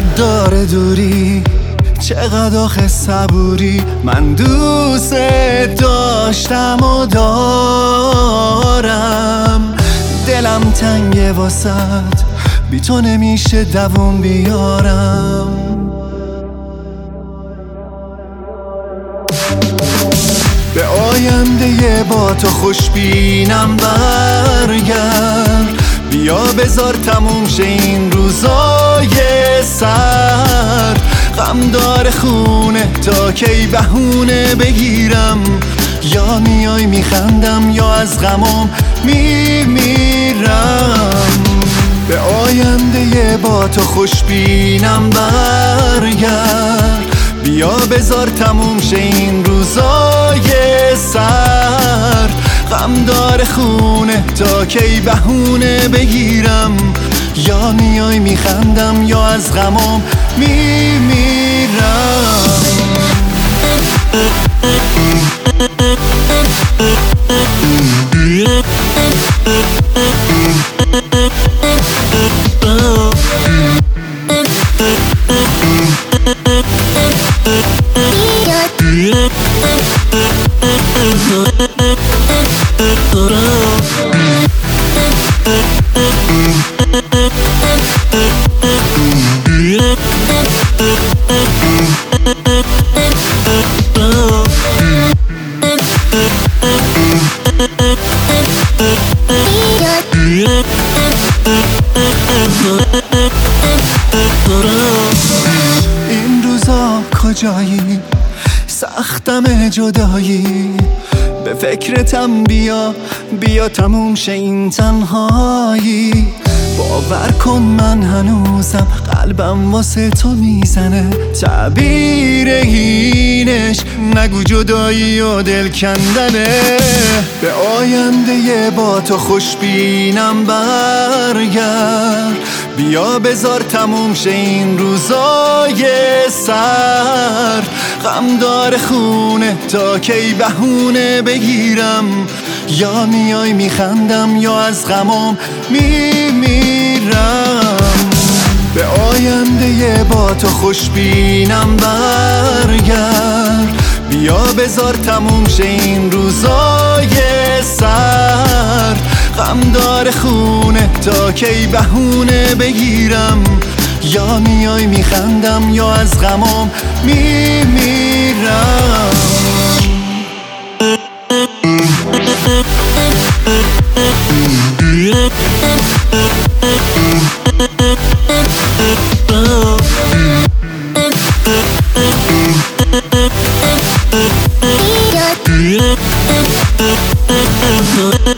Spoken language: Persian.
درد داره دوری، چقدر آخه صبوری. من دوست داشتم و دارم، دلم تنگه واسد، بی تو نمیشه دووم بیارم. به آینده با تو خوشبینم برگرد، بیا بذار تموم شه این روزای سرد. غم داره خونه تا کی بهونه بگیرم، یا میای میخندم یا از غمام میمیرم. به آینده با تو خوشبینم برگرد، بیا بذار تموم شه این روزای سرد. غم داره خونه تا کی بهونه بگیرم، یا میای میخندم یا از غمام میمیرم. این روزا کجایی؟ سختم جدایی، به فکرتم بیا تموم شه این تنهایی. باور کن من هنوزم قلبم واسه تو میزنه، تعبیر اینش نگو جدایی و دل کندنه. به آینده با تو خوشبینم برگرد، بیا بذار تموم شه این روزای سرد. غم داره خونه تا کی بهونه بگیرم، یا میای میخندم یا از غمام میمیرم. به آینده با تو خوشبینم برگرد، بیا بذار تموم شه این روزای سرد. غم داره خونه تا کی بهونه بگیرم، یا میای میخندم یا از غمام میمیرم. Yeah.